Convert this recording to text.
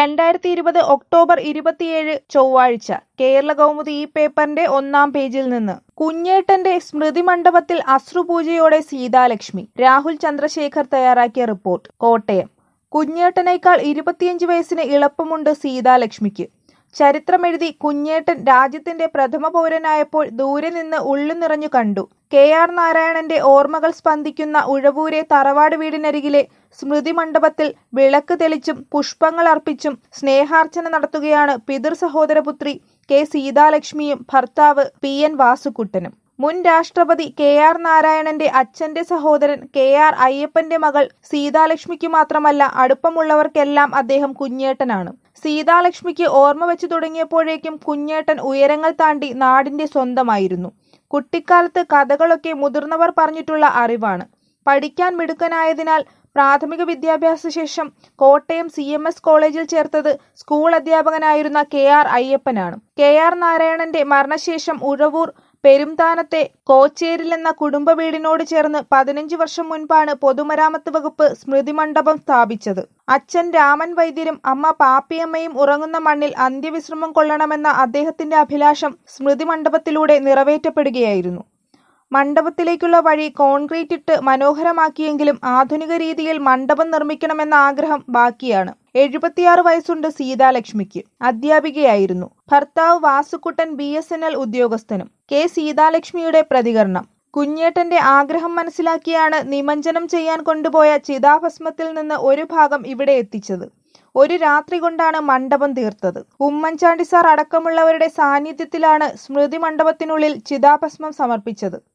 2020 October 27 ചൊവ്വാഴ്ച കേരളകൗമുദി ഈ പേപ്പറിന്റെ 1-ാം പേജിൽ നിന്ന്. കുഞ്ഞേട്ടന്റെ സ്മൃതി മണ്ഡപത്തിൽ അശ്രുപൂജയോടെ സീതാലക്ഷ്മി. രാഹുൽ ചന്ദ്രശേഖർ തയ്യാറാക്കിയ റിപ്പോർട്ട്. കോട്ടയം. കുഞ്ഞേട്ടനേക്കാൾ 25 വയസ്സിന് ഇളപ്പമുണ്ട് സീതാലക്ഷ്മിക്ക്. ചരിത്രമെഴുതി കുഞ്ഞേട്ടൻ രാജ്യത്തിന്റെ പ്രഥമ പൗരനായപ്പോൾ ദൂരെ നിന്ന് ഉള്ളു നിറഞ്ഞു കണ്ടു. കെ.ആർ. നാരായണന്റെ ഓർമ്മകൾ സ്പന്ദിക്കുന്ന ഉഴവൂരെ തറവാട് വീടിനരികിലെ സ്മൃതി മണ്ഡപത്തിൽ വിളക്ക് തെളിച്ചും പുഷ്പങ്ങൾ അർപ്പിച്ചും സ്നേഹാർച്ചന നടത്തുകയാണ് പിതൃ സഹോദരപുത്രി കെ. സീതാലക്ഷ്മിയും ഭർത്താവ് പി.എൻ. വാസുക്കുട്ടനും. മുൻ രാഷ്ട്രപതി കെ.ആർ. നാരായണന്റെ അച്ഛന്റെ സഹോദരൻ കെ.ആർ. അയ്യപ്പന്റെ മകൾ സീതാലക്ഷ്മിക്ക് മാത്രമല്ല അടുപ്പമുള്ളവർക്കെല്ലാം അദ്ദേഹം കുഞ്ഞേട്ടനാണ്. സീതാലക്ഷ്മിക്ക് ഓർമ്മ വെച്ചു തുടങ്ങിയപ്പോഴേക്കും കുഞ്ഞേട്ടൻ ഉയരങ്ങൾ താണ്ടി നാടിന്റെ സ്വന്തമായിരുന്നു. കുട്ടിക്കാലത്ത് കഥകളൊക്കെ മുതിർന്നവർ പറഞ്ഞിട്ടുള്ള അറിവാണ്. പഠിക്കാൻ മിടുക്കനായതിനാൽ പ്രാഥമിക വിദ്യാഭ്യാസ ശേഷം കോട്ടയം CMS കോളേജിൽ ചേർത്തത് സ്കൂൾ അധ്യാപകനായിരുന്ന കെ.ആർ. അയ്യപ്പനാണ്. കെ.ആർ. നാരായണന്റെ മരണശേഷം ഉഴവൂർ പെരുംതാനത്തെ കോച്ചേരിലെന്ന കുടുംബ വീടിനോട് ചേർന്ന് 15 വർഷം മുൻപാണ് പൊതുമരാമത്ത് വകുപ്പ് സ്മൃതി മണ്ഡപം സ്ഥാപിച്ചത്. അച്ഛൻ രാമൻ വൈദ്യരും അമ്മ പാപ്പിയമ്മയും ഉറങ്ങുന്ന മണ്ണിൽ അന്ത്യവിശ്രമം കൊള്ളണമെന്ന അദ്ദേഹത്തിന്റെ അഭിലാഷം സ്മൃതി മണ്ഡപത്തിലൂടെ നിറവേറ്റപ്പെടുകയായിരുന്നു. മണ്ഡപത്തിലേക്കുള്ള വഴി കോൺക്രീറ്റ് ഇട്ട് മനോഹരമാക്കിയെങ്കിലും ആധുനിക രീതിയിൽ മണ്ഡപം നിർമ്മിക്കണമെന്ന ആഗ്രഹം ബാക്കിയാണ്. 76 വയസ്സുണ്ട് സീതാലക്ഷ്മിക്ക്. അധ്യാപികയായിരുന്നു. ഭർത്താവ് വാസുക്കുട്ടൻ BSNL ഉദ്യോഗസ്ഥനും. കെ. സീതാലക്ഷ്മിയുടെ പ്രതികരണം. കുഞ്ഞേട്ടന്റെ ആഗ്രഹം മനസ്സിലാക്കിയാണ് നിമജ്ജനം ചെയ്യാൻ കൊണ്ടുപോയ ചിതാഭസ്മത്തിൽ നിന്ന് ഒരു ഭാഗം ഇവിടെ എത്തിച്ചത്. ഒരു രാത്രി കൊണ്ടാണ് മണ്ഡപം തീർത്തത്. ഉമ്മൻചാണ്ടി സാർ അടക്കമുള്ളവരുടെ സാന്നിധ്യത്തിലാണ് സ്മൃതി മണ്ഡപത്തിനുള്ളിൽ ചിതാഭസ്മം സമർപ്പിച്ചത്.